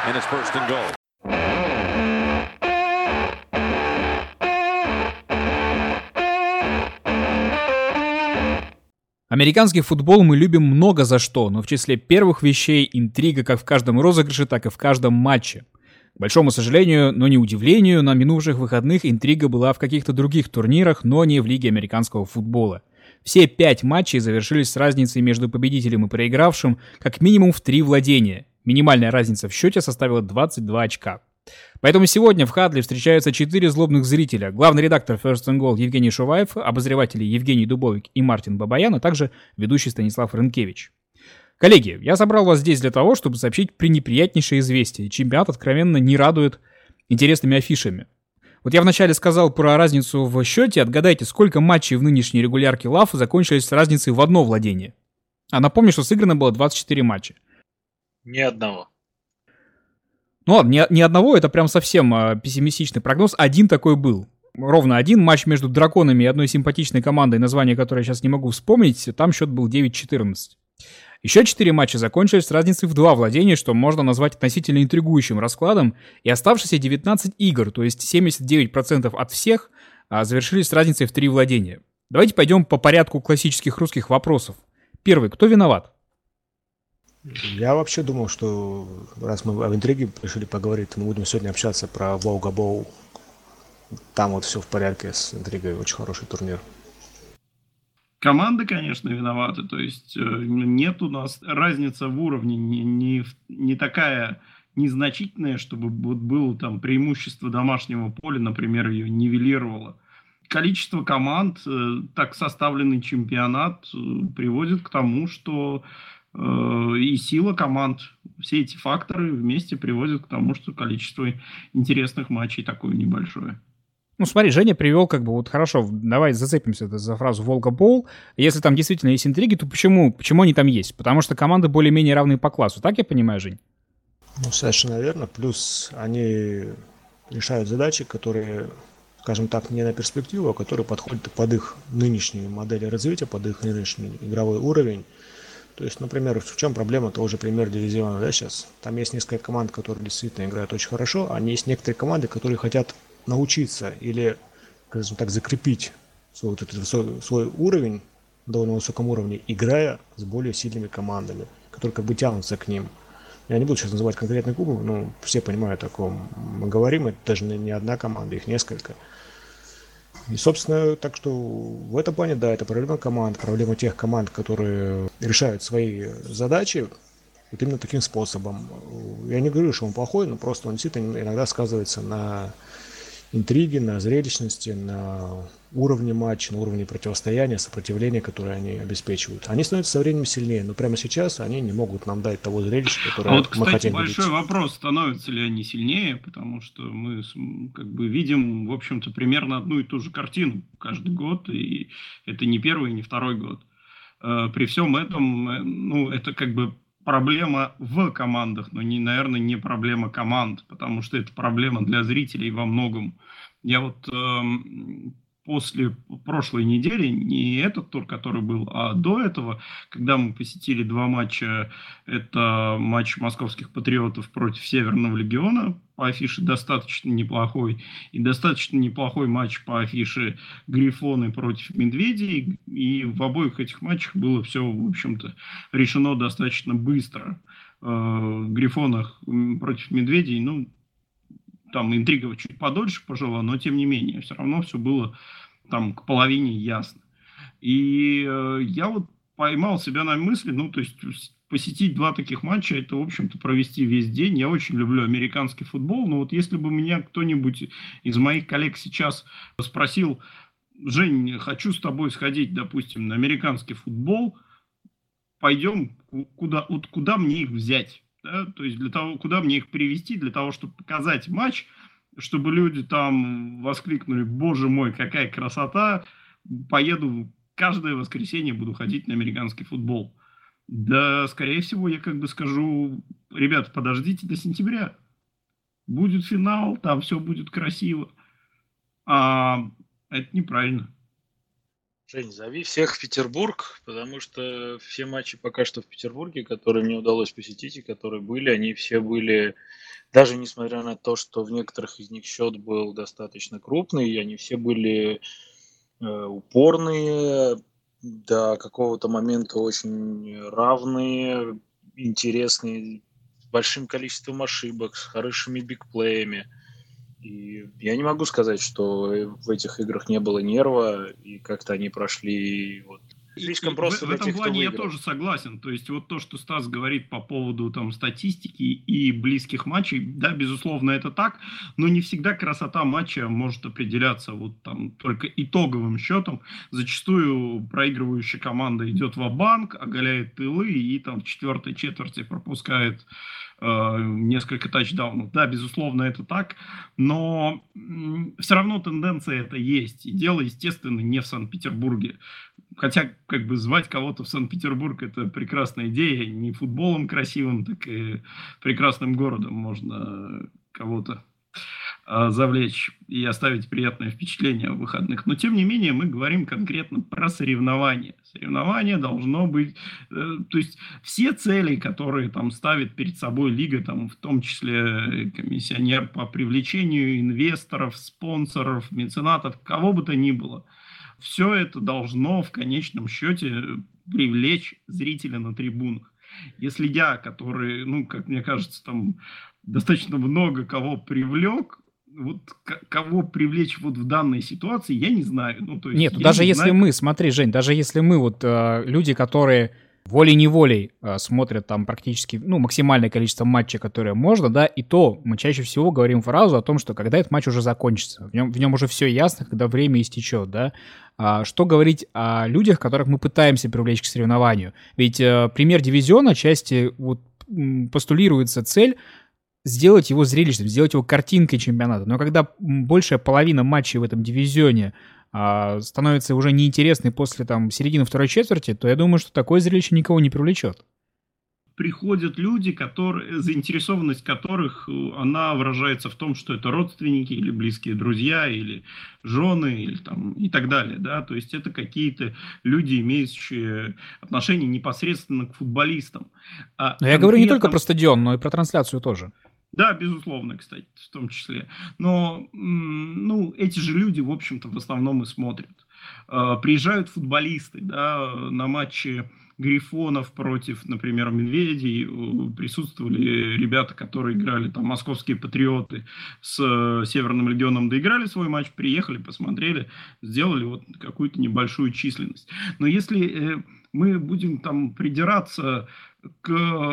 And it's first and goal. Американский футбол мы любим много за что, но в числе первых вещей интрига как в каждом розыгрыше, так и в каждом матче. К большому сожалению, но не удивлению, на минувших выходных интрига была в каких-то других турнирах, но не в Лиге американского футбола. Все 5 матчей завершились с разницей между победителем и проигравшим как минимум в 3 владения. Минимальная разница в счете составила 22 очка. Поэтому сегодня в Хадле встречаются 4 злобных зрителя. Главный редактор First and Goal Евгений Шуваев, обозреватели Евгений Дубовик и Мартин Бабаян, а также ведущий Станислав Рынкевич. Коллеги, я собрал вас здесь для того, чтобы сообщить пренеприятнейшее известие. Чемпионат откровенно не радует интересными афишами. Вот я вначале сказал про разницу в счете. Отгадайте, сколько матчей в нынешней регулярке ЛАФ закончились с разницей в одно владение. А напомню, что сыграно было 24 матча. Ни одного. Ну ладно, ни одного, это прям совсем пессимистичный прогноз. Один такой был. Ровно один матч между драконами и одной симпатичной командой, название которой я сейчас не могу вспомнить. Там счет был 9-14. Еще 4 матча закончились с разницей в 2 владения, что можно назвать относительно интригующим раскладом. И оставшиеся 19 игр, то есть 79% от всех, завершились с разницей в 3 владения. Давайте пойдем по порядку классических русских вопросов. Первый. Кто виноват? Я вообще думал, что раз мы об интриге решили поговорить, то мы будем сегодня общаться про Волга Боул. Там вот все в порядке с интригой, очень хороший турнир. Команды, конечно, виноваты. То есть нет у нас разница в уровне не такая незначительная, чтобы вот было там преимущество домашнего поля, например, ее нивелировало. Количество команд, так составленный чемпионат приводит к тому, что и сила команд, все эти факторы вместе приводят к тому, что количество интересных матчей такое небольшое. Ну, смотри, Женя привел вот хорошо, давай зацепимся за фразу «Волга Боул». Если там действительно есть интриги, то почему они там есть? Потому что команды более-менее равны по классу, так я понимаю, Жень? Ну, совершенно верно. Плюс они решают задачи, которые, скажем так, не на перспективу, а которые подходят под их нынешнюю модель развития, под их нынешний игровой уровень. То есть, например, в чем проблема того же премьер-дивизиона, да, сейчас? Там есть несколько команд, которые действительно играют очень хорошо, а есть некоторые команды, которые хотят научиться или, скажем так, закрепить свой уровень, довольно высоком уровне, играя с более сильными командами, которые как бы тянутся к ним. Я не буду сейчас называть конкретные клубы, но все понимают, о ком мы говорим, это даже не одна команда, их несколько. И, собственно, так что в этом плане, да, это проблема команд, проблема тех команд, которые решают свои задачи вот именно таким способом. Я не говорю, что он плохой, но просто он действительно иногда сказывается на интриге, на зрелищности, на уровне матча, на уровне противостояния, сопротивления, которое они обеспечивают. Они становятся со временем сильнее, но прямо сейчас они не могут нам дать того зрелища, которое мы хотим видеть. Большой вопрос, становятся ли они сильнее, потому что мы как бы видим, в общем-то, примерно одну и ту же картину каждый год, и это не первый, не второй год. При всем этом, ну, это как бы проблема в командах, но, наверное, не проблема команд, потому что это проблема для зрителей во многом. Я вот после прошлой недели, не этот тур, который был, а до этого, когда мы посетили 2 матча, это матч московских патриотов против Северного легиона, по афише достаточно неплохой, и достаточно неплохой матч по афише Грифоны против Медведей, и в обоих этих матчах было все, в общем-то, решено достаточно быстро. В Грифонах против Медведей, ну, там интрига чуть подольше пожила, но тем не менее, все равно все было там к половине ясно. И я вот поймал себя на мысли, ну, то есть посетить 2 таких матча, это, в общем-то, провести весь день. Я очень люблю американский футбол, но вот если бы меня кто-нибудь из моих коллег сейчас спросил: Жень, хочу с тобой сходить, допустим, на американский футбол, пойдем, куда мне их взять? Да? То есть для того, куда мне их привезти, для того, чтобы показать матч, чтобы люди там воскликнули: боже мой, какая красота, поеду каждое воскресенье, буду ходить на американский футбол. Да, скорее всего, я как бы скажу: ребята, подождите до сентября, будет финал, там все будет красиво. А это неправильно. Жень, зови всех в Петербург, потому что все матчи пока что в Петербурге, которые мне удалось посетить и которые были, они все были Даже несмотря на то, что в некоторых из них счет был достаточно крупный, и они все были упорные, до какого-то момента очень равные, интересные, с большим количеством ошибок, с хорошими бигплеями. И я не могу сказать, что в этих играх не было нерва, и как-то они прошли вот слишком просто в для этом тех, кто плане я выиграл. тоже согласен. То есть вот то, что Стас говорит по поводу там статистики и близких матчей, да, безусловно, это так, но не всегда красота матча может определяться вот там только итоговым счетом. Зачастую проигрывающая команда идет ва-банк, оголяет тылы и там в четвертой четверти пропускает несколько тачдаунов. Да, безусловно, это так, но все равно тенденция это есть. И дело, естественно, не в Санкт-Петербурге. Хотя, как бы, звать кого-то в Санкт-Петербург – это прекрасная идея. Не футболом красивым, так и прекрасным городом можно кого-то завлечь и оставить приятное впечатление в выходных. Но, тем не менее, мы говорим конкретно про соревнования. Соревнование должно быть... то есть, все цели, которые там ставит перед собой лига, там, в том числе комиссионер по привлечению инвесторов, спонсоров, меценатов, кого бы то ни было, все это должно в конечном счете привлечь зрителя на трибунах. Если я, который, ну, как мне кажется, там достаточно много кого привлек, вот кого привлечь вот в данной ситуации, я не знаю. Ну, то есть Нет, даже не если знаю, мы, смотри, Жень, даже если мы вот люди, которые волей-неволей смотрят там практически, ну, максимальное количество матчей, которое можно, да, и то мы чаще всего говорим фразу о том, что когда этот матч уже закончится, в нем уже все ясно, когда время истечет, да. Что говорить о людях, которых мы пытаемся привлечь к соревнованию? Ведь пример дивизиона отчасти вот постулируется цель сделать его зрелищным, сделать его картинкой чемпионата. Но когда большая половина матчей в этом дивизионе становится уже неинтересной после там середины второй четверти, то я думаю, что такое зрелище никого не привлечет. приходят люди, заинтересованность которых она выражается в том, что это родственники или близкие друзья, или жены, или там, и так далее. Да? То есть это какие-то люди, имеющие отношение непосредственно к футболистам. Но я говорю не только про стадион, но и про трансляцию тоже. Да, безусловно, кстати, в том числе. Но ну, эти же люди, в общем-то, в основном и смотрят. Приезжают футболисты, да, на матчи Грифонов против, например, Медведей. Присутствовали ребята, которые играли, там, московские патриоты с Северным легионом, доиграли свой матч, приехали, посмотрели, сделали вот какую-то небольшую численность. Но если мы будем там придираться к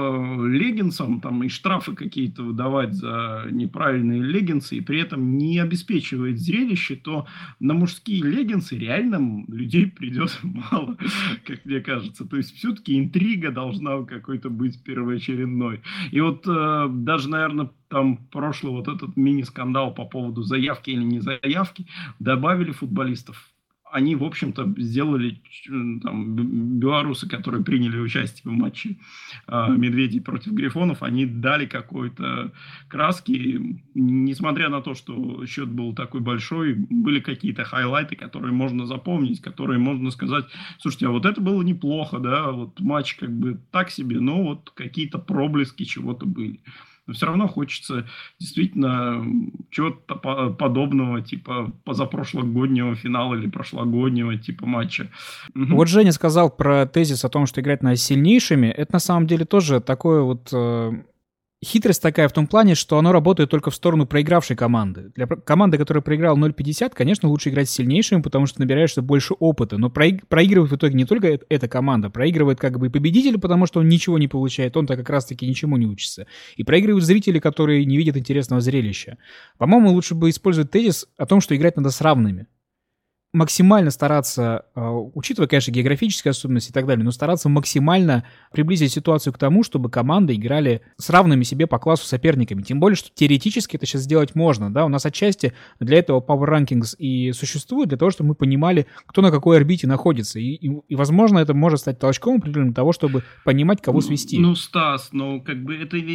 леггинсам там, и штрафы какие-то выдавать за неправильные леггинсы, и при этом не обеспечивает зрелище, то на мужские леггинсы реально людей придет мало, как мне кажется. То есть все-таки интрига должна какой-то быть первоочередной. И вот даже, наверное, там прошлый вот этот мини-скандал по поводу заявки или не заявки, добавили футболистов. Они, в общем-то, сделали там, белорусы, которые приняли участие в матче Медведей против Грифонов, они дали какой-то краски. Несмотря на то, что счет был такой большой, были какие-то хайлайты, которые можно запомнить, которые можно сказать, слушайте, а вот это было неплохо, да, вот матч как бы так себе, но вот какие-то проблески чего-то были. Но все равно хочется действительно чего-то подобного, типа позапрошлогоднего финала или прошлогоднего типа матча. Вот Женя сказал про тезис о том, что играть надо с сильнейшими. Это на самом деле тоже такое вот... Хитрость такая в том плане, что оно работает только в сторону проигравшей команды. Для команды, которая проиграла 0-50, конечно, лучше играть с сильнейшими, потому что набираешься больше опыта. Но проигрывает в итоге не только эта команда, проигрывает как бы и победитель, потому что он ничего не получает, он-то как раз-таки ничему не учится. И проигрывают зрители, которые не видят интересного зрелища. По-моему, лучше бы использовать тезис о том, что играть надо с равными. Максимально стараться, учитывая, конечно, географические особенности и так далее, но стараться максимально приблизить ситуацию к тому, чтобы команды играли с равными себе по классу соперниками. Тем более, что теоретически это сейчас сделать можно. Да? У нас отчасти для этого Power Rankings и существует, для того, чтобы мы понимали, кто на какой орбите находится. И возможно, это может стать толчком определенным для того, чтобы понимать, кого свести. Ну, Стас, как бы это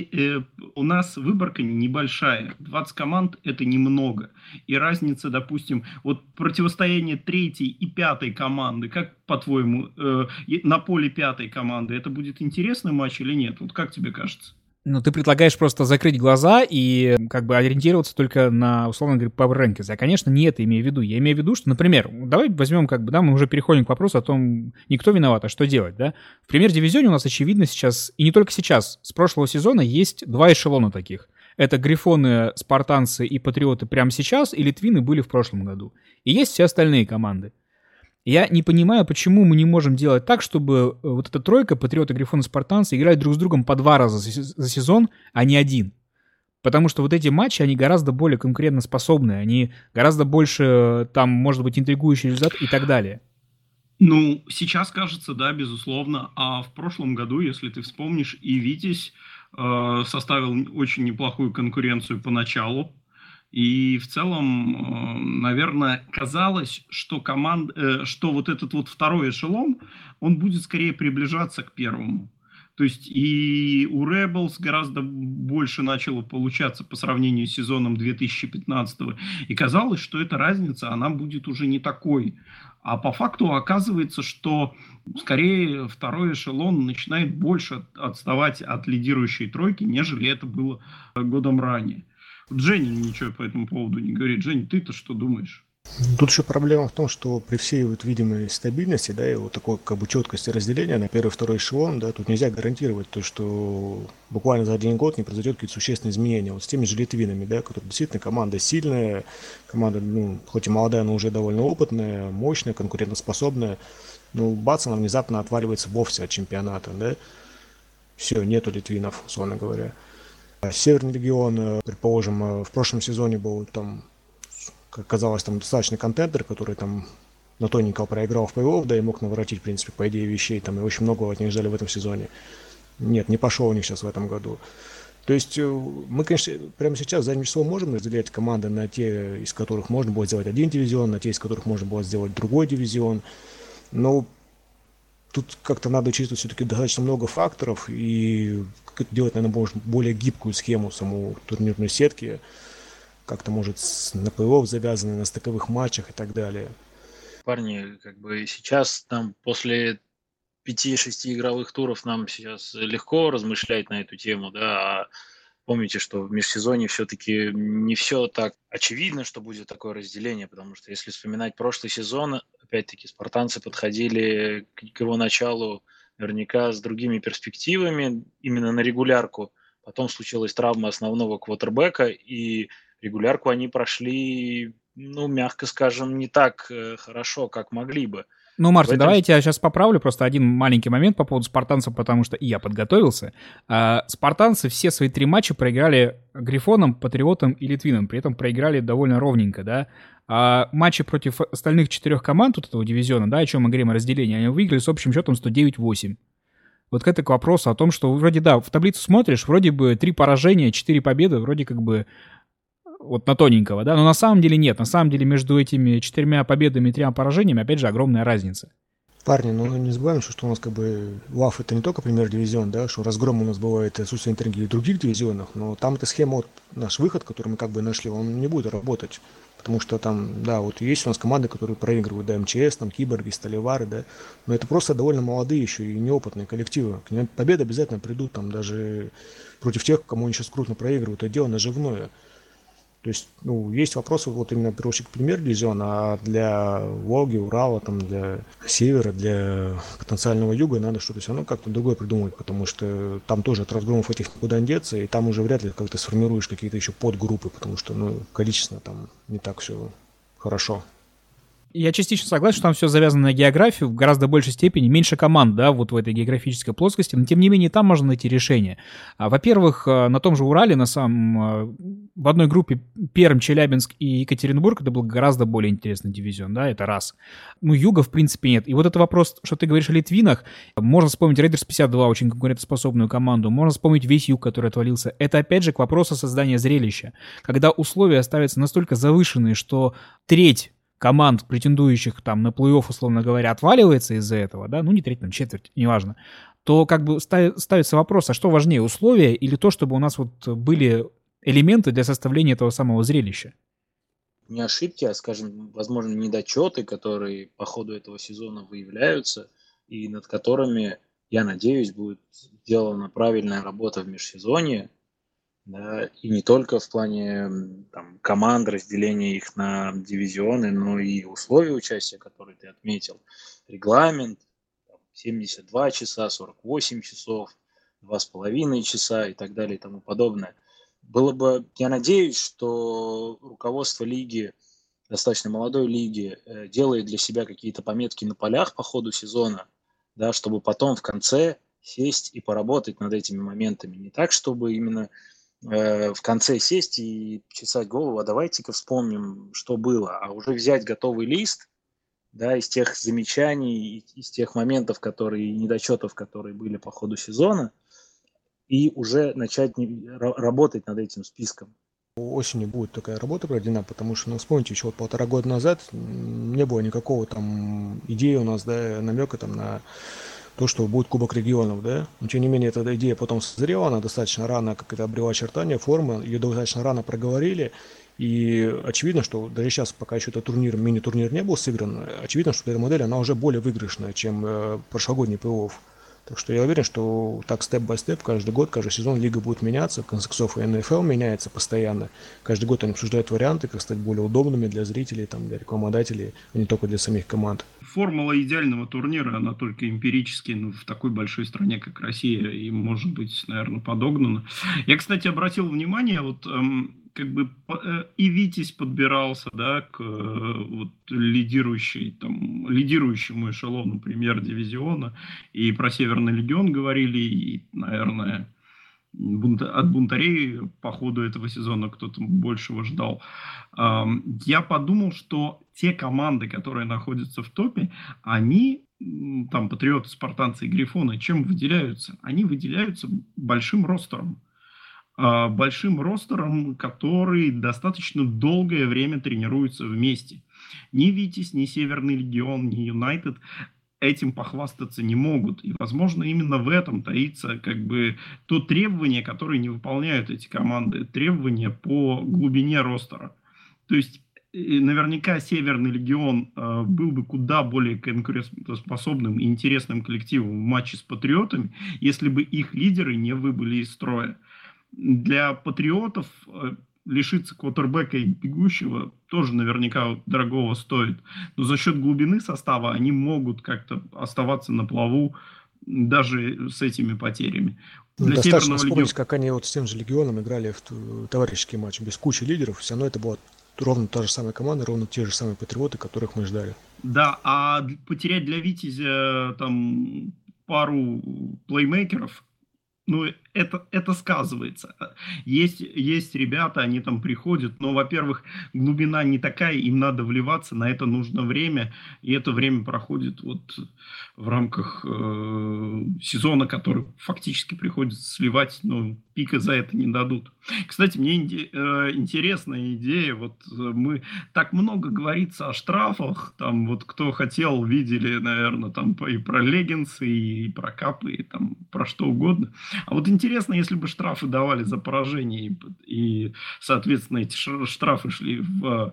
у нас выборка небольшая. 20 команд – это немного. И разница, допустим, вот противостояние третьей и пятой команды, как по-твоему, на поле пятой команды, это будет интересный матч или нет? Вот как тебе кажется? Ну, ты предлагаешь просто закрыть глаза и как бы ориентироваться только на, условно говоря, Power Rankings. Я, конечно, не это имею в виду. Я имею в виду, что, например, давай возьмем, как бы, да, мы уже переходим к вопросу о том, никто виноват, а что делать, да. В премьер-дивизионе у нас, очевидно, сейчас, и не только сейчас, с прошлого сезона есть два эшелона таких. Это Грифоны, Спартанцы и Патриоты прямо сейчас, и Литвины были в прошлом году. И есть все остальные команды. Я не понимаю, почему мы не можем делать так, чтобы вот эта тройка, Патриоты, Грифоны, Спартанцы, играли друг с другом по 2 раза за сезон, а не один. Потому что вот эти матчи, они гораздо более конкурентоспособные, они гораздо больше, там, может быть, интригующий результат и так далее. Ну, сейчас кажется, да, безусловно. А в прошлом году, если ты вспомнишь, и Витязь составил очень неплохую конкуренцию поначалу. И в целом, наверное, казалось, что что вот этот вот второй эшелон, он будет скорее приближаться к первому. То есть и у Rebels гораздо больше начало получаться по сравнению с сезоном 2015. И казалось, что эта разница, она будет уже не такой. А по факту оказывается, что скорее второй эшелон начинает больше отставать от лидирующей тройки, нежели это было годом ранее. Женя ничего по этому поводу не говорит. Жень, ты-то что думаешь? Тут еще проблема в том, что при всей вот видимой стабильности, да, и вот такой как бы четкости разделения на первый и второй эшелон, да, тут нельзя гарантировать то, что буквально за один год не произойдет какие-то существенные изменения. Вот с теми же Литвинами, да, которые действительно команда сильная, команда, ну, хоть и молодая, но уже довольно опытная, мощная, конкурентоспособная. Ну, бац, она внезапно отваливается вовсе от чемпионата, да. Все, нету Литвинов, условно говоря. Северный регион, предположим, в прошлом сезоне был там, как казалось, там достаточно контендер, который там на тоненького проиграл в плей-офф, да, и мог наворотить, в принципе, по идее вещей, там, и очень многого от них ждали в этом сезоне. Нет, не пошел у них сейчас в этом году. То есть мы, конечно, прямо сейчас задним числом можем разделять команды на те, из которых можно было сделать один дивизион, на те, из которых можно было сделать другой дивизион, но тут как-то надо учитывать все-таки достаточно много факторов и делать, наверное, может, более гибкую схему саму турнирной сетки, как-то, может, на плей-офф завязаны, на стыковых матчах и так далее. Парни, как бы сейчас там после 5-6 игровых туров нам сейчас легко размышлять на эту тему, да, а помните, что в межсезонье все-таки не все так очевидно, что будет такое разделение, потому что если вспоминать прошлый сезон, опять-таки спартанцы подходили к его началу наверняка с другими перспективами, именно на регулярку. Потом случилась травма основного квотербека, и регулярку они прошли, ну, мягко скажем, не так хорошо, как могли бы. Ну, Мартин, давай я тебя сейчас поправлю, просто один маленький момент по поводу спартанцев, потому что и я подготовился. Спартанцы все свои 3 матча проиграли Грифонам, Патриотам и Литвинам, при этом проиграли довольно ровненько, да. А матчи против остальных 4 команд вот этого дивизиона, да, о чем мы говорим, о разделении, они выиграли с общим счетом 109-8. Вот это к вопросу о том, что вроде, да, в таблицу смотришь, вроде бы 3 поражения, 4 победы, вроде как бы вот на тоненького, да, но на самом деле нет. На самом деле между этими 4 победами и 3 поражениями, опять же, огромная разница. Парни, ну не забываем, что у нас как бы ЛАФ это не только премьер-дивизион, да, что разгром у нас бывает отсутствие интриги в других дивизионах, но там эта схема, вот наш выход, который мы как бы нашли, он не будет работать. Потому что там, да, вот есть у нас команды, которые проигрывают, да, МЧС, там, Киборги, Сталевары, да, но это просто довольно молодые еще и неопытные коллективы. К ним победы обязательно придут, там, даже против тех, кому они сейчас крупно проигрывают, это дело наживное. То есть, ну, есть вопросы вот именно, в первую очередь, премьер-дивизиона, а для Волги, Урала, там, для Севера, для потенциального Юга надо что-то все равно как-то другое придумать, потому что там тоже от разгромов этих никуда не деться, и там уже вряд ли как-то сформируешь какие-то еще подгруппы, потому что, ну, количественно там не так все хорошо. Я частично согласен, что там все завязано на географию в гораздо большей степени, меньше команд, да, вот в этой географической плоскости, но тем не менее там можно найти решение. Во-первых, на том же Урале, в одной группе Пермь, Челябинск и Екатеринбург, это был гораздо более интересный дивизион, да, это раз. Ну, Юга, в принципе, нет. И вот это вопрос, что ты говоришь о Литвинах, можно вспомнить Рейдерс 52, очень конкурентоспособную команду, можно вспомнить весь Юг, который отвалился. Это, опять же, к вопросу создания зрелища. Когда условия ставятся настолько завышенные, что треть команд, претендующих там на плей-офф, условно говоря, отваливается из-за этого, да, ну не треть, там четверть, неважно, то как бы ставится вопрос, а что важнее, условия или то, чтобы у нас вот были элементы для составления этого самого зрелища? Не ошибки, а, скажем, возможно, недочеты, которые по ходу этого сезона выявляются и над которыми я надеюсь, будет сделана правильная работа в межсезонье, да, и не только в плане там, команд, разделения их на дивизионы, но и условия участия, которые ты отметил, регламент, 72 часа, 48 часов, 2,5 часа и так далее и тому подобное. Я надеюсь, что руководство лиги, достаточно молодой лиги, делает для себя какие-то пометки на полях по ходу сезона, да, чтобы потом в конце сесть и поработать над этими моментами. Не так, чтобы именно в конце сесть и чесать голову, а давайте-ка вспомним, что было, а уже взять готовый лист, да, из тех замечаний, из тех моментов, недочетов, которые были по ходу сезона, и уже начать работать над этим списком. Осенью будет такая работа проведена, потому что, вспомните, еще 1,5 года назад не было никакого там идеи у нас, да, намека там на то, что будет Кубок регионов, да. Но, тем не менее, эта идея потом созрела, она достаточно рано, как это обрела очертания, формы, ее достаточно рано проговорили, и очевидно, что даже сейчас, пока еще этот мини-турнир не был сыгран, очевидно, что эта модель, она уже более выигрышная, чем прошлогодний плей-офф. Так что я уверен, что так степ-бай-степ, каждый год, каждый сезон лига будет меняться, в конце концов и НФЛ меняется постоянно. Каждый год они обсуждают варианты, как стать более удобными для зрителей, там, для рекламодателей, а не только для самих команд. Формула идеального турнира, она только эмпирически, в такой большой стране, как Россия, и может быть, наверное, подогнана. Я, кстати, обратил внимание, и Витязь подбирался, да, к лидирующему эшелону премьер-дивизиона, и про Северный легион говорили, и, наверное, от бунтарей по ходу этого сезона кто-то большего ждал. Я подумал, что те команды, которые находятся в топе, они, там, Патриоты, Спартанцы и Грифоны, чем выделяются? Они выделяются большим ростером. Большим ростером, который достаточно долгое время тренируется вместе. Ни Витязь, ни Северный легион, ни Юнайтед этим похвастаться не могут. И, возможно, именно в этом таится то требование, которое не выполняют эти команды, требование по глубине ростера. То есть, наверняка Северный легион был бы куда более конкурентоспособным и интересным коллективом в матче с Патриотами, если бы их лидеры не выбыли из строя. Для Патриотов лишиться квотербека и бегущего тоже наверняка дорогого стоит. Но за счет глубины состава они могут как-то оставаться на плаву даже с этими потерями. Для достаточно вспомнить, как они с тем же легионом играли в товарищеский матч без кучи лидеров. Все равно это была ровно та же самая команда, ровно те же самые Патриоты, которых мы ждали. Да, а потерять для Витязя там пару плеймейкеров, это сказывается. Есть ребята, они там приходят, но, во-первых, глубина не такая, им надо вливаться, на это нужно время, и это время проходит в рамках сезона, который фактически приходится сливать, но пика за это не дадут. Кстати, мне интересная идея, мы так много говорится о штрафах, там кто хотел, видели, наверное, там и про леггинсы, и про капы, и там про что угодно. А интересно, если бы штрафы давали за поражение, и соответственно, эти штрафы шли в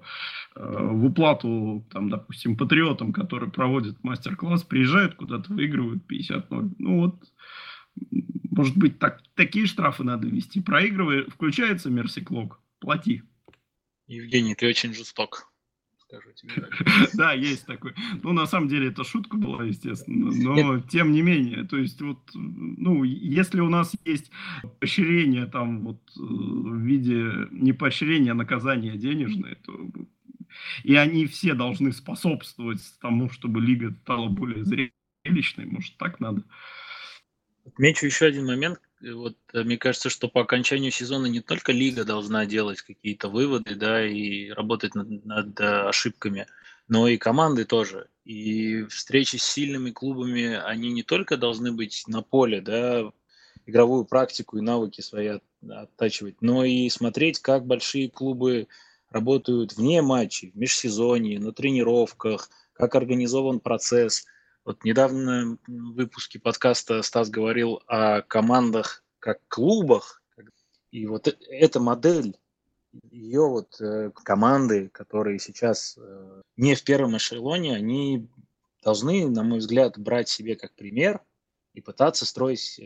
уплату, там, допустим, патриотам, которые проводят мастер-класс, приезжают куда-то, выигрывают 50-0. Может быть, такие штрафы надо ввести. Проигрывая, включается мерси-клок, плати. Евгений, ты очень жесток. Скажу тебе. Да, есть такой. На самом деле, это шутка была, естественно, но тем не менее, то есть, если у нас есть поощрение там в виде не поощрения, а наказания денежное, то и они все должны способствовать тому, чтобы лига стала более зрелищной, может, так надо. Отмечу еще один момент. Мне кажется, что по окончанию сезона не только лига должна делать какие-то выводы, да, и работать над ошибками, но и команды тоже. И встречи с сильными клубами, они не только должны быть на поле, да, игровую практику и навыки свои оттачивать, но и смотреть, как большие клубы работают вне матчей, в межсезонье, на тренировках, как организован процесс. Недавно в выпуске подкаста Стас говорил о командах как клубах. И эта модель, ее команды, которые сейчас не в первом эшелоне, они должны, на мой взгляд, брать себе как пример и пытаться строить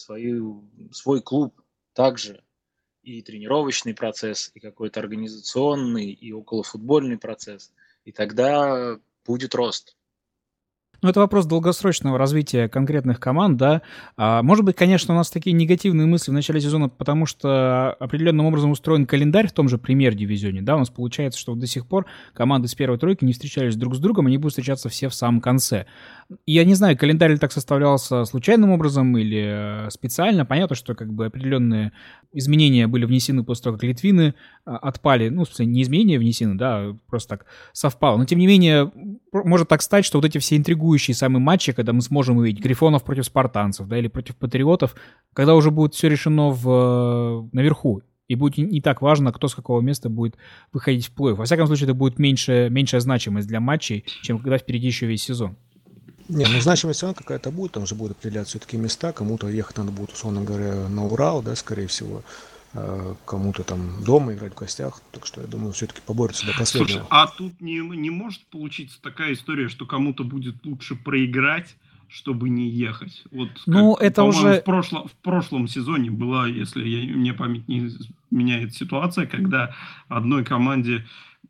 свой клуб также. И тренировочный процесс, и какой-то организационный, и околофутбольный процесс. И тогда будет рост. Ну, это вопрос долгосрочного развития конкретных команд, да. Может быть, конечно, у нас такие негативные мысли в начале сезона, потому что определенным образом устроен календарь в том же премьер-дивизионе, да. У нас получается, что до сих пор команды с первой тройки не встречались друг с другом, они будут встречаться все в самом конце. Я не знаю, календарь ли так составлялся случайным образом или специально. Понятно, что как бы определенные изменения были внесены после того, как Литвины отпали. Ну, в смысле, не изменения внесены, да, просто так совпало. Но, тем не менее, может так стать, что вот эти все интригующие самые матчи, когда мы сможем увидеть Грифонов против спартанцев, да, или против Патриотов, когда уже будет все решено наверху. И будет не так важно, кто с какого места будет выходить в плей-офф. Во всяком случае, это будет меньшая значимость для матчей, чем когда впереди еще весь сезон. Не, ну значимость все равно какая-то будет, там же будут определяться все-таки места, кому-то ехать надо будет, условно говоря, на Урал, да, скорее всего, кому-то там дома играть в гостях, так что я думаю, все-таки поборются до последнего. Слушай, а тут не может получиться такая история, что кому-то будет лучше проиграть, чтобы не ехать? Вот, ну, как, это уже... В прошлом сезоне была, если мне память не изменяет, ситуация, когда одной команде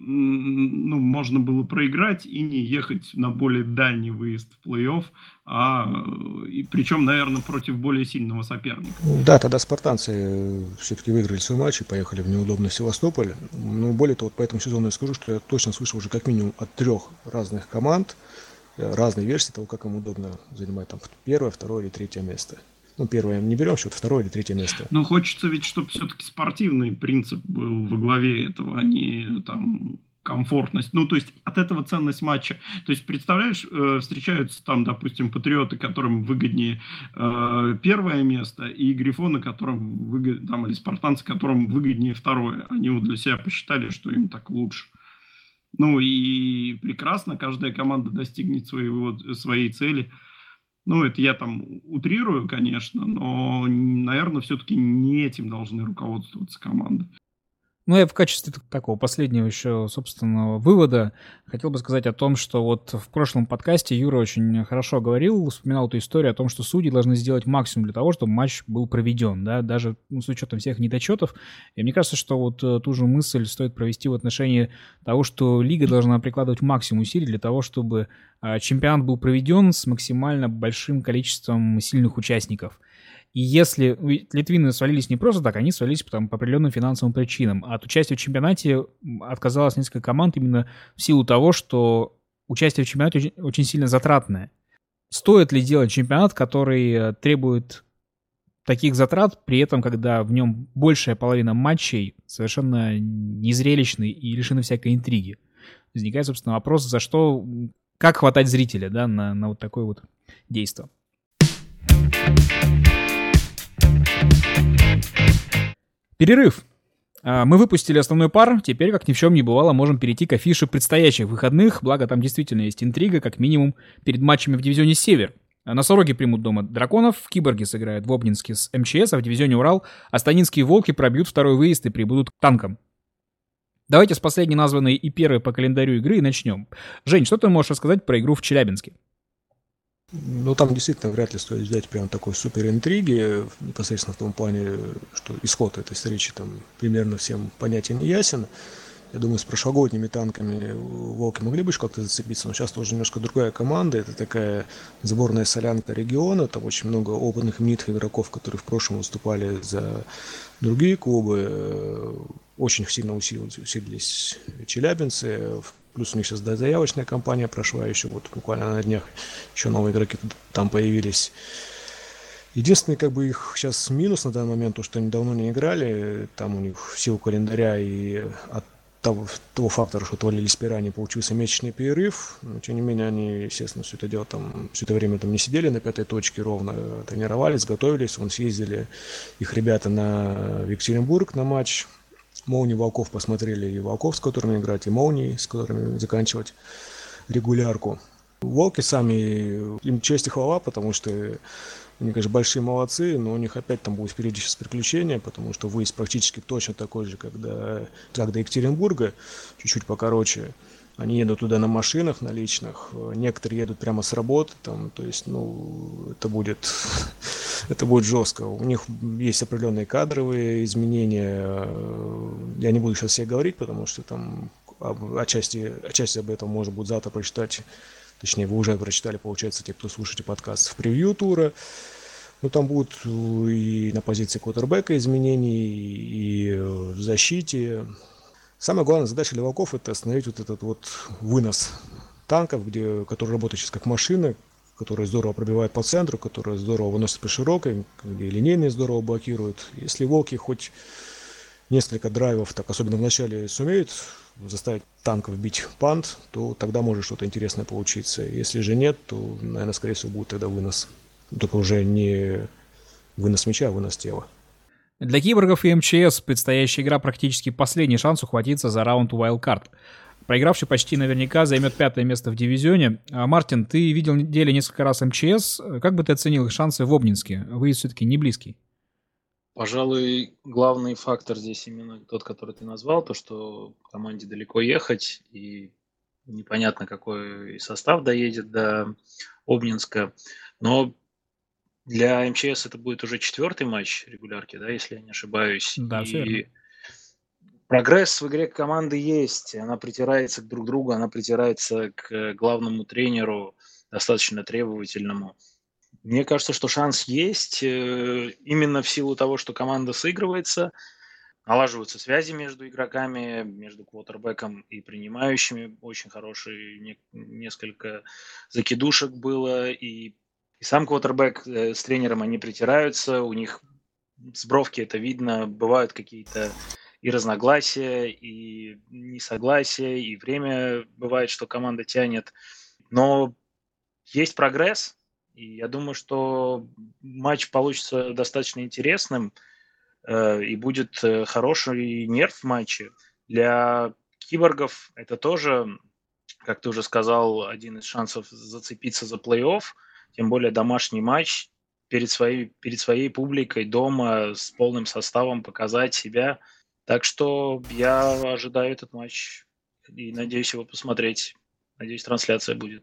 можно было проиграть и не ехать на более дальний выезд в плей-офф, причем, наверное, против более сильного соперника. Да, тогда спартанцы все-таки выиграли свой матч и поехали в неудобный Севастополь. Но более того, вот по этому сезону я скажу, что я точно слышал уже как минимум от 3 разных команд разные версии того, как им удобно занимать там 1, 2 или 3 место. Ну, 1 не берем счет, 2 или 3 место. Ну, хочется ведь, чтобы все-таки спортивный принцип был во главе этого, а не там комфортность. Ну, то есть от этого ценность матча. То есть, представляешь, встречаются там, допустим, Патриоты, которым выгоднее 1 место, и Грифоны, которым выгоднее, там, или спартанцы, которым выгоднее 2. Они вот для себя посчитали, что им так лучше. Ну, и прекрасно, каждая команда достигнет своей цели. Ну, это я там утрирую, конечно, но, наверное, все-таки не этим должны руководствоваться команды. Ну, я в качестве такого последнего еще собственного вывода хотел бы сказать о том, что вот в прошлом подкасте Юра очень хорошо говорил, вспоминал эту историю о том, что судьи должны сделать максимум для того, чтобы матч был проведен, да, даже с учетом всех недочетов. И мне кажется, что вот ту же мысль стоит провести в отношении того, что лига должна прикладывать максимум усилий для того, чтобы чемпионат был проведен с максимально большим количеством сильных участников. И если литвины свалились не просто так, они свалились по определенным финансовым причинам. От участия в чемпионате отказалось несколько команд именно в силу того, что участие в чемпионате очень сильно затратное. Стоит ли делать чемпионат, который требует таких затрат, при этом, когда в нем большая половина матчей совершенно незрелищны и лишены всякой интриги? Возникает, собственно, вопрос, за что, как хватать зрителя, да, на вот такое вот действо. Перерыв. Мы выпустили основной пар, теперь, как ни в чем не бывало, можем перейти к афише предстоящих выходных, благо там действительно есть интрига, как минимум, перед матчами в дивизионе «Север». Носороги примут дома «Драконов», Киборги сыграют в Обнинске с МЧС, а в дивизионе «Урал» астанинские «Волки» пробьют второй выезд и прибудут к «Танкам». Давайте с последней названной и первой по календарю игры и начнем. Жень, что ты можешь рассказать про игру в Челябинске? Ну, там действительно вряд ли стоит взять прям такой супер интриги, непосредственно в том плане, что исход этой встречи там примерно всем понятен и ясен. Я думаю, с прошлогодними «Танками» «Волки» могли бы еще как-то зацепиться, но сейчас тоже немножко другая команда. Это такая сборная солянка региона, там очень много опытных именитых игроков, которые в прошлом выступали за другие клубы. Очень сильно усилились челябинцы. Плюс у них сейчас заявочная кампания прошла, еще вот буквально на днях еще новые игроки там появились. Единственный как бы их сейчас минус на данный момент, то, что они давно не играли, там у них в силу календаря и от того фактора, что отвалились пирани, получился месячный перерыв. Но, тем не менее, они, естественно, все это дело там, все это время там не сидели на 5-й точке ровно, тренировались, готовились. Вон съездили их ребята в Екатеринбург на матч. Молнии Волков посмотрели, и Волков, с которыми играть, и Молнии, с которыми заканчивать регулярку. Волки сами, им честь и хвала, потому что они, конечно, большие молодцы, но у них опять там будет впереди сейчас приключения, потому что выезд практически точно такой же, как до Екатеринбурга, чуть-чуть покороче. Они едут туда на машинах, на личных. Некоторые едут прямо с работы. Там, то есть, это будет жестко. У них есть определенные кадровые изменения. Я не буду сейчас все говорить, потому что там отчасти об этом можно будет завтра прочитать. Точнее, вы уже прочитали, получается, те, кто слушаете подкаст в превью тура. Но там будут и на позиции квотербека изменений, и в защите. Самая главная задача леваков — это остановить вот этот вот вынос танков, который работает сейчас как машина, которые здорово пробивают по центру, которые здорово выносят по широкой, где линейные здорово блокируют. Если волки хоть несколько драйвов, так особенно в начале, сумеют заставить танков бить пант, то тогда может что-то интересное получиться. Если же нет, то, наверное, скорее всего, будет тогда вынос. Только уже не вынос мяча, а вынос тела. Для киборгов и МЧС предстоящая игра практически последний шанс ухватиться за раунд Wildcard. Проигравший почти наверняка займет 5-е место в дивизионе. Мартин, ты видел на деле несколько раз МЧС. Как бы ты оценил их шансы в Обнинске? Выезд все-таки не близкий. Пожалуй, главный фактор здесь именно тот, который ты назвал, то, что команде далеко ехать, и непонятно, какой состав доедет до Обнинска. Но для МЧС это будет уже 4-й матч регулярки, да, если я не ошибаюсь. Да, все верно. Прогресс в игре команды есть. Она притирается друг к другу, она притирается к главному тренеру, достаточно требовательному. Мне кажется, что шанс есть именно в силу того, что команда сыгрывается, налаживаются связи между игроками, между квотербеком и принимающими. Очень хорошие несколько закидушек было, и сам квотербек с тренером они притираются, у них с бровки это видно, бывают какие-то и разногласия, и несогласия, и время бывает, что команда тянет. Но есть прогресс, и я думаю, что матч получится достаточно интересным, и будет хороший нерв в матче. Для киборгов это тоже, как ты уже сказал, один из шансов зацепиться за плей-офф, тем более домашний матч, перед своей публикой дома с полным составом показать себя. Так что я ожидаю этот матч и надеюсь его посмотреть. Надеюсь, трансляция будет.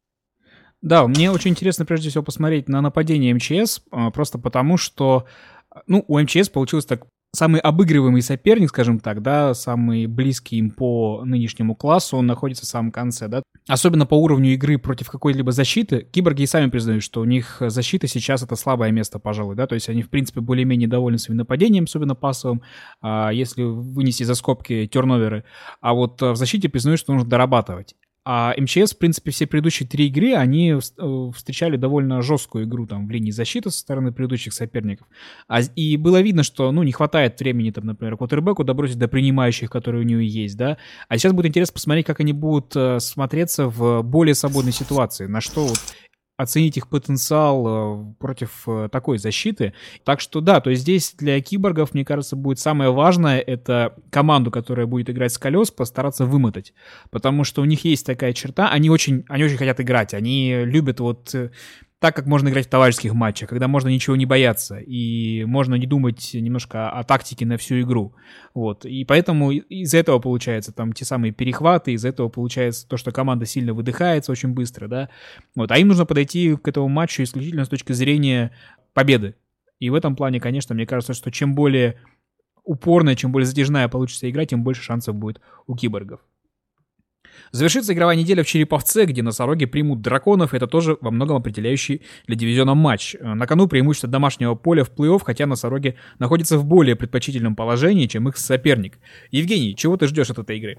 Да, мне очень интересно прежде всего посмотреть на нападение МЧС, просто потому что, у МЧС получилось так, самый обыгрываемый соперник, скажем так, да, самый близкий им по нынешнему классу, он находится в самом конце, да. Особенно по уровню игры против какой-либо защиты, киборги и сами признают, что у них защита сейчас это слабое место, пожалуй, да, то есть они, в принципе, более-менее довольны своим нападением, особенно пассовым, если вынести за скобки терноверы, а вот в защите признают, что нужно дорабатывать. А МЧС, в принципе, все предыдущие 3 игры, они встречали довольно жесткую игру там в линии защиты со стороны предыдущих соперников. И было видно, что, не хватает времени, там, например, квотербеку добросить до принимающих, которые у него есть, да. А сейчас будет интересно посмотреть, как они будут смотреться в более свободной ситуации, на что вот оценить их потенциал против такой защиты. Так что да, то есть здесь для киборгов, мне кажется, будет самое важное, это команду, которая будет играть с колес, постараться вымотать. Потому что у них есть такая черта, они очень хотят играть, они любят вот так, как можно играть в товарищеских матчах, когда можно ничего не бояться, и можно не думать немножко о тактике на всю игру. Вот. И поэтому из этого получается там те самые перехваты, из этого получается то, что команда сильно выдыхается очень быстро, да. Вот. А им нужно подойти к этому матчу исключительно с точки зрения победы. И в этом плане, конечно, мне кажется, что чем более упорная, чем более затяжная получится игра, тем больше шансов будет у киборгов. Завершится игровая неделя в Череповце, где носороги примут драконов, и это тоже во многом определяющий для дивизиона матч. На кону преимущество домашнего поля в плей-офф, хотя носороги находятся в более предпочтительном положении, чем их соперник. Евгений, чего ты ждешь от этой игры?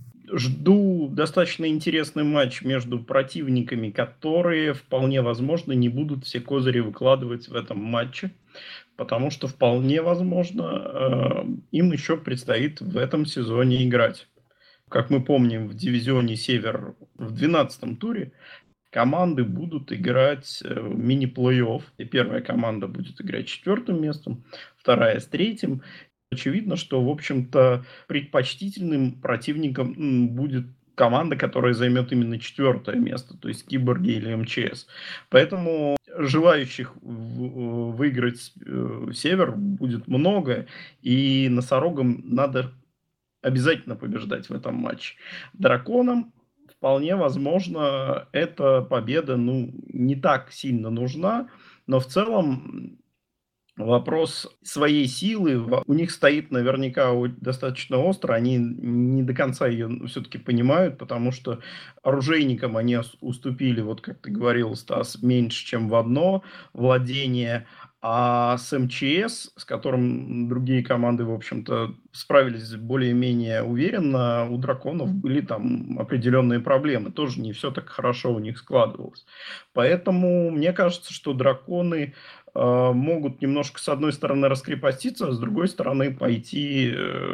Жду достаточно интересный матч между противниками, которые вполне возможно не будут все козыри выкладывать в этом матче, потому что вполне возможно им еще предстоит в этом сезоне играть. Как мы помним, в дивизионе Север в 12-м туре команды будут играть мини-плей-офф. И первая команда будет играть 4-м местом, вторая с 3-м. Очевидно, что, в общем-то, предпочтительным противником будет команда, которая займет именно 4-е место, то есть киборги или МЧС. Поэтому желающих выиграть Север будет много, и носорогам надо обязательно побеждать в этом матче. Драконам вполне возможно, эта победа, не так сильно нужна, но в целом вопрос своей силы у них стоит наверняка достаточно остро, они не до конца ее все-таки понимают, потому что оружейникам они уступили, вот как ты говорил, Стас, меньше, чем в одно владение, а с МЧС, с которым другие команды, в общем-то, справились более-менее уверенно, у драконов были там определенные проблемы, тоже не все так хорошо у них складывалось. Поэтому мне кажется, что драконы могут немножко, с одной стороны, раскрепоститься, а с другой стороны, пойти,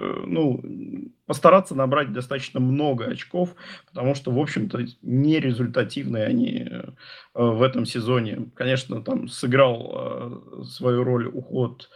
постараться набрать достаточно много очков, потому что, в общем-то, нерезультативные они в этом сезоне. Конечно, там сыграл свою роль уход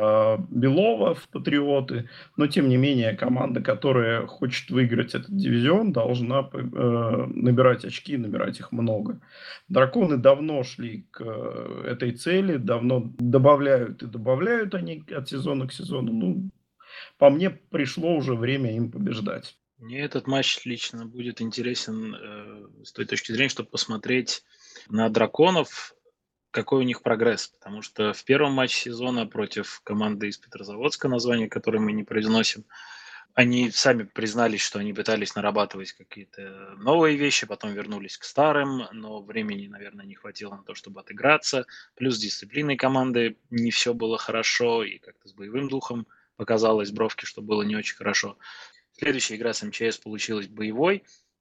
Белова в Патриоты, но, тем не менее, команда, которая хочет выиграть этот дивизион, должна набирать очки, набирать их много. Драконы давно шли к этой цели, давно добавляют и добавляют они от сезона к сезону. По мне, пришло уже время им побеждать. Мне этот матч лично будет интересен с той точки зрения, чтобы посмотреть на драконов, какой у них прогресс. Потому что в первом матче сезона против команды из Петрозаводска, название которой мы не произносим, они сами признались, что они пытались нарабатывать какие-то новые вещи, потом вернулись к старым, но времени, наверное, не хватило на то, чтобы отыграться. Плюс с дисциплиной команды не все было хорошо, и как-то с боевым духом показалось Бровке, что было не очень хорошо. Следующая игра с МЧС получилась боевой,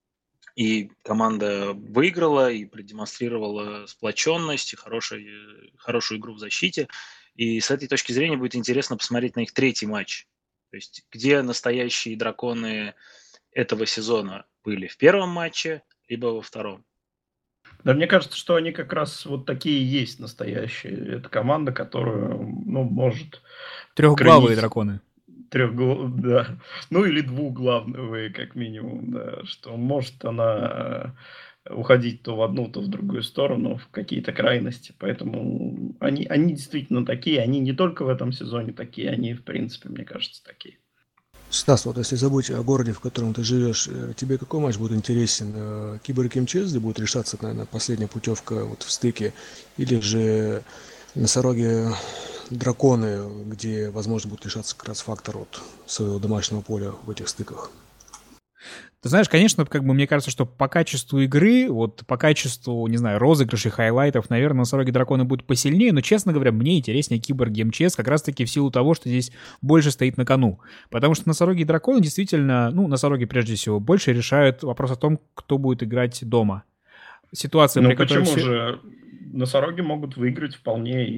и команда выиграла и продемонстрировала сплоченность и хорошую игру в защите. И с этой точки зрения будет интересно посмотреть на их третий матч. То есть где настоящие драконы этого сезона были в первом матче, либо во втором. Да, мне кажется, что они как раз вот такие и есть настоящие. Это команда, которая, может... Трехглавые драконы. Да. Или двухглавные, как минимум, да. Что может она уходить то в одну, то в другую сторону, в какие-то крайности. Поэтому они действительно такие. Они не только в этом сезоне такие, они, в принципе, мне кажется, такие. Стас, вот если забыть о городе, в котором ты живешь, тебе какой матч будет интересен? Киборг МЧС, где будет решаться, наверное, последняя путевка вот в стыке, или же Носороги Драконы, где, возможно, будет решаться как раз фактор от своего домашнего поля в этих стыках? Ты знаешь, конечно, мне кажется, что по качеству игры, по качеству, не знаю, розыгрышей, хайлайтов, наверное, Носороги Драконы будут посильнее, но, честно говоря, мне интереснее Киборги МЧС как раз-таки в силу того, что здесь больше стоит на кону. Потому что Носороги Драконы действительно, Носороги прежде всего, больше решают вопрос о том, кто будет играть дома. Ситуация, при которой... почему же? Носороги могут выиграть вполне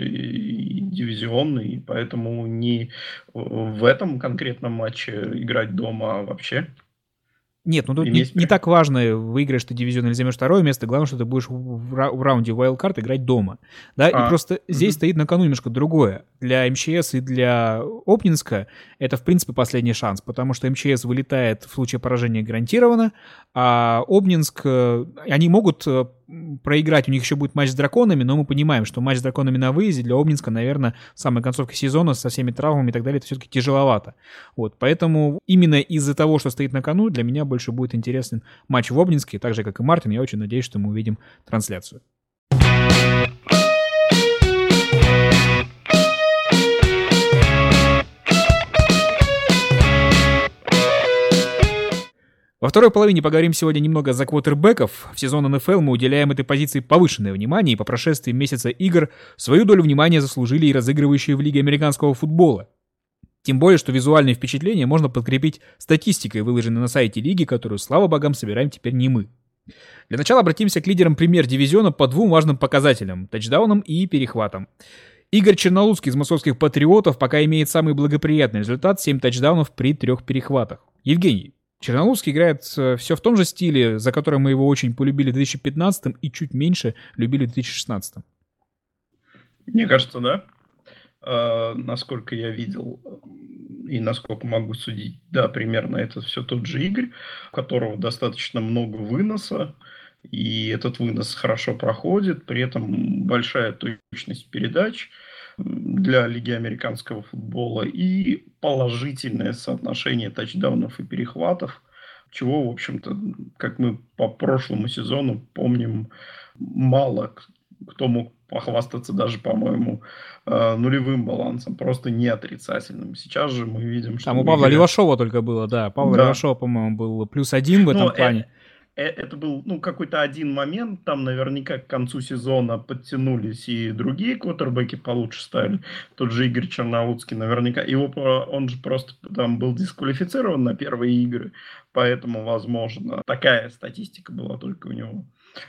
и дивизионный, и поэтому не в этом конкретном матче играть дома, а вообще... Нет, тут не так важно, выиграешь ты дивизион или займешь второе место, главное, что ты будешь в раунде Wildcard играть дома. Да? И просто здесь стоит на кону немножко другое. Для МЧС и для Обнинска это, в принципе, последний шанс, потому что МЧС вылетает в случае поражения гарантированно, а Обнинск, они могут проиграть, у них еще будет матч с драконами, но мы понимаем, что матч с драконами на выезде для Обнинска, наверное, в самой концовке сезона со всеми травмами и так далее, это все-таки тяжеловато. Поэтому именно из-за того, что стоит на кону, для меня больше будет интересен матч в Обнинске, так же, как и Мартин. Я очень надеюсь, что мы увидим трансляцию. Во второй половине поговорим сегодня немного за квотербеков. В сезон НФЛ мы уделяем этой позиции повышенное внимание, и по прошествии месяца игр свою долю внимания заслужили и разыгрывающие в Лиге американского футбола. Тем более, что визуальные впечатления можно подкрепить статистикой, выложенной на сайте Лиги, которую, слава богам, собираем теперь не мы. Для начала обратимся к лидерам премьер-дивизиона по двум важным показателям – тачдаунам и перехватам. Игорь Черноусский из московских «Патриотов» пока имеет самый благоприятный результат – 7 тачдаунов при 3 перехватах. Евгений, Черноусский играет все в том же стиле, за которым мы его очень полюбили в 2015 и чуть меньше любили в 2016. Мне кажется, да. Насколько я видел и насколько могу судить, да, примерно это все тот же Игорь, у которого достаточно много выноса, и этот вынос хорошо проходит, при этом большая точность передач для Лиги американского футбола и положительное соотношение тачдаунов и перехватов. чего, в общем-то, как мы по прошлому сезону помним, мало кто мог похвастаться даже, по-моему, нулевым балансом, просто не отрицательным. Сейчас же мы видим, что Там у в Павла игре... Левашова только было, да. Павла Да. Левашова, по-моему, был +1 в этом плане. Это был какой-то один момент, там наверняка к концу сезона подтянулись и другие квотербеки получше стали. Тот же Игорь Черноудский наверняка. Он же просто там был дисквалифицирован на первые игры, поэтому, возможно, такая статистика была только у него,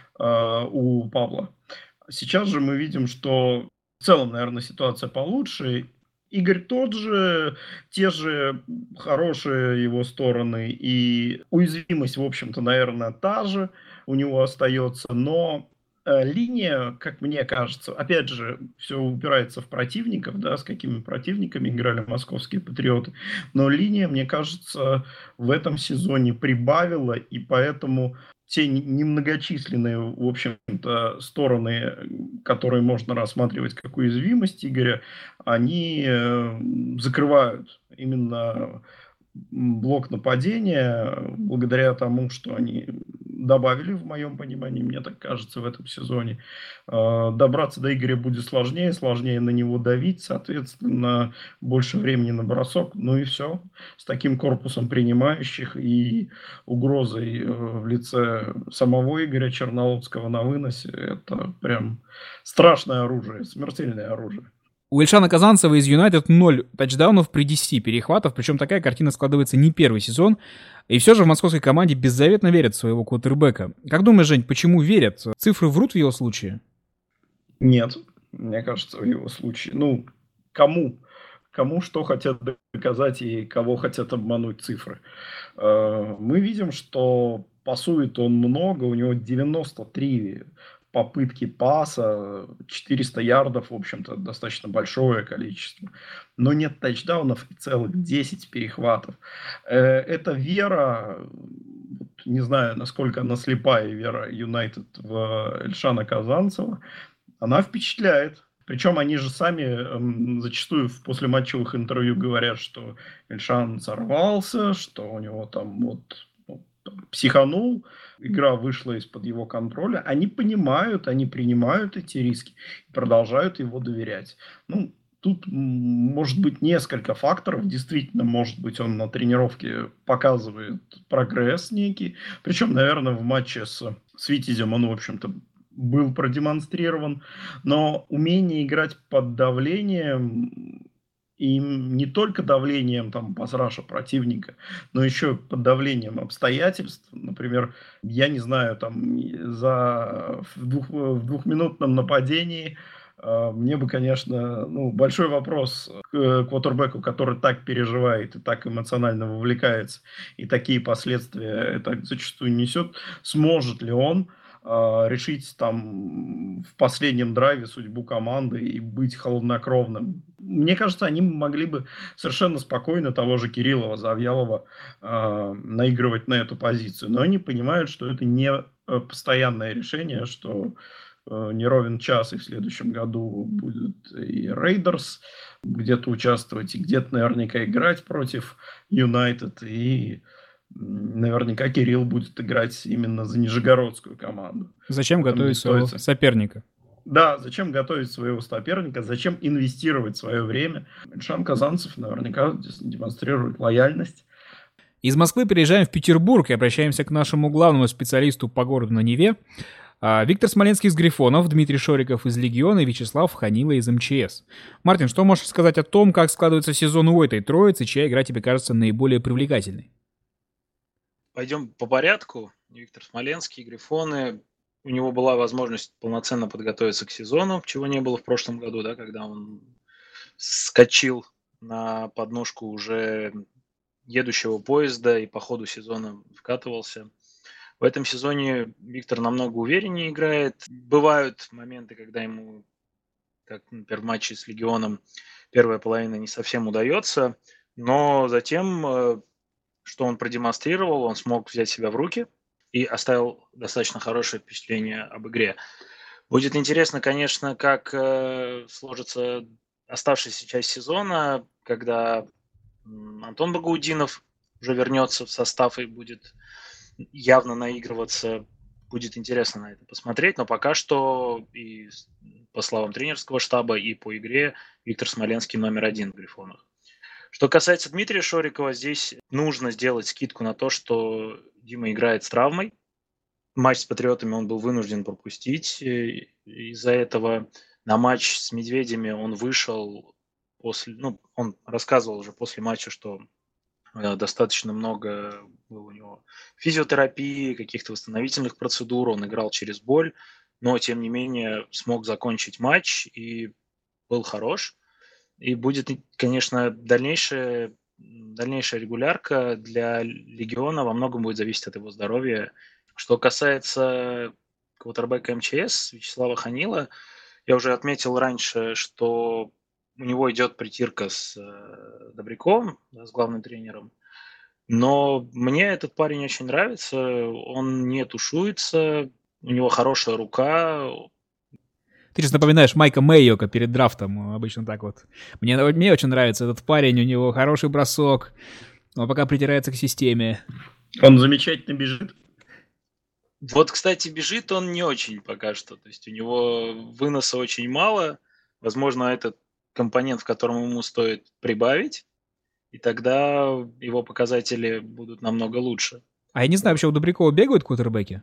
у Павла. Сейчас же мы видим, что в целом, наверное, ситуация получше. Игорь тот же, те же хорошие его стороны и уязвимость, в общем-то, наверное, та же у него остается, но линия, как мне кажется, опять же, все упирается в противников, да, с какими противниками играли московские патриоты, но линия, мне кажется, в этом сезоне прибавила, и поэтому те немногочисленные, в общем-то, стороны, которые можно рассматривать как уязвимость Игоря, они закрывают именно блок нападения благодаря тому, что они добавили, в моем понимании, мне так кажется, в этом сезоне. Добраться до Игоря будет сложнее на него давить, соответственно, больше времени на бросок, ну и все. С таким корпусом принимающих и угрозой в лице самого Игоря Черноудского на выносе, это прям страшное оружие, смертельное оружие. У Ильшана Казанцева из Юнайтед 0 тачдаунов при 10 перехватов, причем такая картина складывается не первый сезон, и все же в московской команде беззаветно верят в своего квотербека. Как думаешь, Жень, почему верят? Цифры врут в его случае? Нет, мне кажется, в его случае. Кому что хотят доказать и кого хотят обмануть цифры. Мы видим, что пасует он много, у него 93 попытки паса, 400 ярдов, в общем-то, достаточно большое количество. Но нет тачдаунов и целых 10 перехватов. Это вера, не знаю, насколько она слепая, вера Юнайтед в Ильшана Казанцева, она впечатляет. Причем они же сами зачастую в послематчевых интервью говорят, что Ильшан сорвался, что у него там психанул, игра вышла из-под его контроля. Они понимают, они принимают эти риски и продолжают его доверять. Тут может быть несколько факторов. Действительно, может быть, он на тренировке показывает прогресс некий. Причем, наверное, в матче с Витязем он, в общем-то, был продемонстрирован, но умение играть под давлением, и не только давлением пасраша противника, но еще под давлением обстоятельств. Например, я не знаю, в двухминутном нападении мне бы, конечно, большой вопрос к квотербеку, который так переживает и так эмоционально вовлекается, и такие последствия это зачастую несет, сможет ли он решить в последнем драйве судьбу команды и быть холоднокровным. Мне кажется, они могли бы совершенно спокойно того же Кириллова, Завьялова наигрывать на эту позицию. Но они понимают, что это не постоянное решение, что не ровен час, и в следующем году будет и Рейдерс где-то участвовать, и где-то наверняка играть против Юнайтед, и наверняка Кирилл будет играть именно за нижегородскую команду. Зачем готовить своего соперника? Да, зачем готовить своего соперника, зачем инвестировать свое время. Ильшан Казанцев наверняка демонстрирует лояльность. Из Москвы переезжаем в Петербург и обращаемся к нашему главному специалисту по городу на Неве. Виктор Смоленский из Грифонов, Дмитрий Шориков из Легиона и Вячеслав Ханила из МЧС. Мартин, что можешь сказать о том, как складывается сезон у этой троицы, чья игра тебе кажется наиболее привлекательной? Пойдем по порядку. Виктор Смоленский, Грифоны. У него была возможность полноценно подготовиться к сезону, чего не было в прошлом году, да, когда он скочил на подножку уже едущего поезда и по ходу сезона вкатывался. В этом сезоне Виктор намного увереннее играет. Бывают моменты, когда ему, как, например, в матче с Легионом, первая половина не совсем удается, но затем, что он продемонстрировал, он смог взять себя в руки и оставил достаточно хорошее впечатление об игре. Будет интересно, конечно, как сложится оставшаяся часть сезона, когда Антон Багаудинов уже вернется в состав и будет явно наигрываться. Будет интересно на это посмотреть, но пока что и по словам тренерского штаба, и по игре Виктор Смоленский номер 1 в Грифонах. Что касается Дмитрия Шорикова, здесь нужно сделать скидку на то, что Дима играет с травмой. Матч с Патриотами он был вынужден пропустить. Из-за этого на матч с Медведями он вышел после... он рассказывал уже после матча, что достаточно много было у него физиотерапии, каких-то восстановительных процедур, он играл через боль, но, тем не менее, смог закончить матч и был хорош. И будет, конечно, дальнейшая регулярка для Легиона во многом будет зависеть от его здоровья. Что касается квотербека МЧС Вячеслава Ханила, я уже отметил раньше, что у него идет притирка с Добряковым, с главным тренером. Но мне этот парень очень нравится, он не тушуется, у него хорошая рука. Ты сейчас напоминаешь Майка Мэйока перед драфтом, обычно так вот. Мне очень нравится этот парень, у него хороший бросок, он пока притирается к системе. Он замечательно бежит. Вот, кстати, бежит он не очень пока что, то есть у него выноса очень мало, возможно, этот компонент, в котором ему стоит прибавить, и тогда его показатели будут намного лучше. А я не знаю, вообще у Добрякова бегают квотербеки?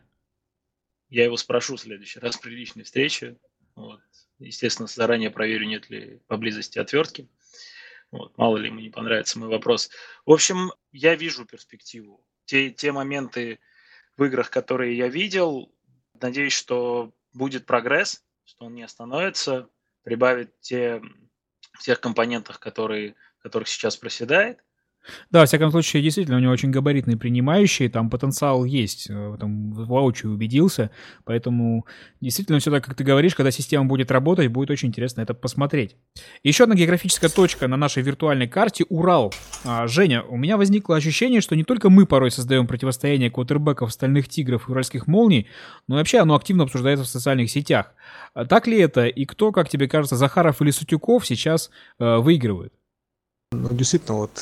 Я его спрошу в следующий раз при личной встрече. Вот. Естественно, заранее проверю, нет ли поблизости отвертки. Вот. Мало ли ему не понравится мой вопрос. В общем, я вижу перспективу. Те моменты в играх, которые я видел, надеюсь, что будет прогресс, что он не остановится, прибавит тех компонентах, которых сейчас проседает. Да, во всяком случае, действительно, у него очень габаритные принимающие, там потенциал есть, там воочию убедился, поэтому действительно все так, как ты говоришь, когда система будет работать, будет очень интересно это посмотреть. Еще одна географическая точка на нашей виртуальной карте — Урал. Женя, у меня возникло ощущение, что не только мы порой создаем противостояние квотербеков «Стальных тигров» и «Уральских молний», но и вообще оно активно обсуждается в социальных сетях. Так ли это, и кто, как тебе кажется, Захаров или Сутюков сейчас выигрывают? Ну, действительно, вот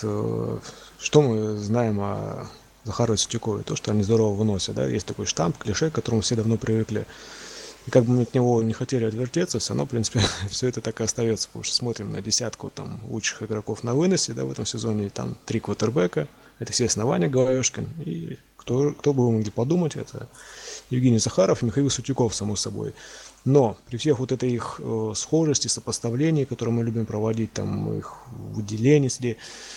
что мы знаем о Захарове и Сутюкове? То, что они здорово выносят, да, есть такой штамп, клише, к которому все давно привыкли. И как бы мы от него не хотели отвертеться, все равно, в принципе, все это так и остается, потому что смотрим на десятку там лучших игроков на выносе, да, в этом сезоне, там 3 квотербека, это, естественно, Ваня Головешкин, и кто бы вы могли подумать, это Евгений Захаров и Михаил Сутюков, само собой. Но при всех вот этой их схожести, сопоставлении, которые мы любим проводить, там их выделении среди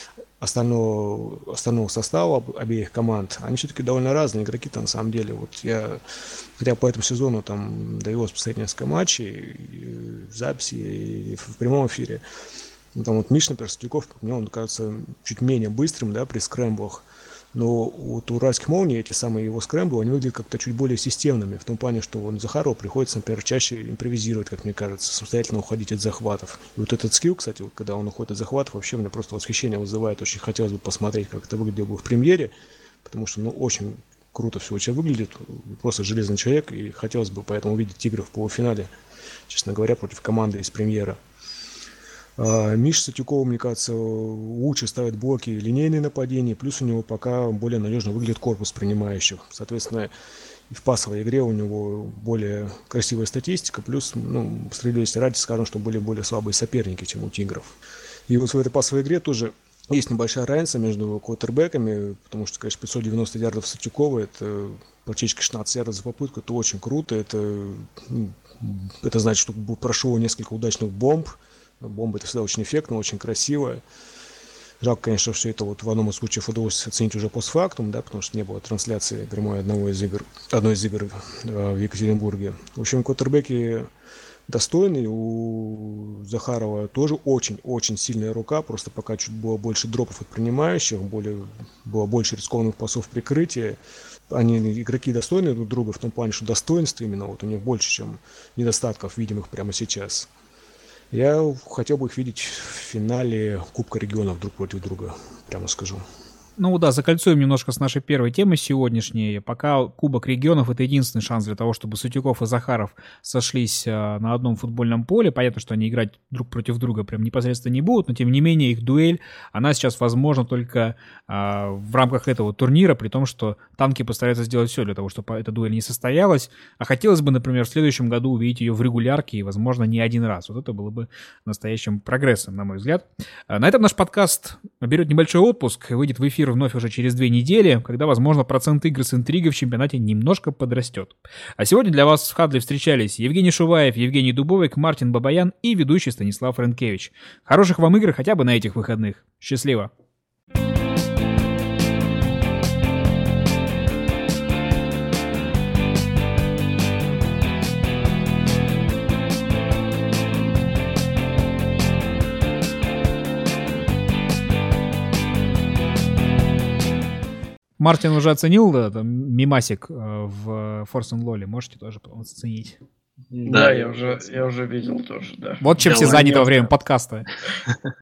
остального состава обеих команд, они все-таки довольно разные игроки-то на самом деле. Вот я, хотя по этому сезону там довелось посмотреть несколько матчей и в записи, и в прямом эфире. Там вот Миша, например, Сутюков, мне он кажется чуть менее быстрым, да, при скрэмблах. Но вот у уральских молний эти самые его скрэмблы, они выглядят как-то чуть более системными, в том плане, что он Захарову приходится, например, чаще импровизировать, как мне кажется, самостоятельно уходить от захватов. И вот этот скилл, кстати, вот, когда он уходит от захватов, вообще меня просто восхищение вызывает. Очень хотелось бы посмотреть, как это выглядело бы в премьере, потому что, очень круто все у тебя выглядит, просто железный человек, и хотелось бы поэтому увидеть Тигров в полуфинале, честно говоря, против команды из премьера. Миша Сутюкова, мне кажется, лучше ставит блоки линейные нападения, плюс у него пока более надежно выглядит корпус принимающих. Соответственно, и в пасовой игре у него более красивая статистика, плюс, справедливости ради скажем, что были более слабые соперники, чем у Тигров. И вот в этой пасовой игре тоже есть небольшая разница между квотербеками, потому что, конечно, 590 ярдов Сутюкова, это практически 16 ярдов за попытку, это очень круто, это значит, что прошло несколько удачных бомб. Бомба — это всегда очень эффектно, очень красиво. Жалко, конечно, все это вот в одном из случаев удалось оценить уже постфактум, да, потому что не было трансляции прямой одной из игр в Екатеринбурге. В общем, квотербеки достойные. У Захарова тоже очень-очень сильная рука, просто пока чуть было больше дропов от принимающих, было больше рискованных пасов прикрытия. Они игроки достойные друг друга в том плане, что достоинств именно вот у них больше, чем недостатков, видимых прямо сейчас. Я хотел бы их видеть в финале Кубка регионов друг против друга, прямо скажу. Ну да, закольцуем немножко с нашей первой темы сегодняшней. Пока Кубок регионов — это единственный шанс для того, чтобы Сутюков и Захаров сошлись на одном футбольном поле. Понятно, что они играть друг против друга прям непосредственно не будут, но тем не менее их дуэль, она сейчас возможна только в рамках этого турнира, при том, что танки постараются сделать все для того, чтобы эта дуэль не состоялась. А хотелось бы, например, в следующем году увидеть ее в регулярке и, возможно, не один раз. Вот это было бы настоящим прогрессом, на мой взгляд. На этом наш подкаст берет небольшой отпуск, выйдет в эфир вновь уже через 2 недели, когда, возможно, процент игр с интригой в чемпионате немножко подрастет. А сегодня для вас в Хадле встречались Евгений Шуваев, Евгений Дубовик, Мартин Бабаян и ведущий Станислав Ренкевич. Хороших вам игр хотя бы на этих выходных. Счастливо! Мартин уже оценил мимасик в Force and Lolly. Можете тоже оценить. Да, я уже видел тоже, да. Вот чем все заняты во время подкаста.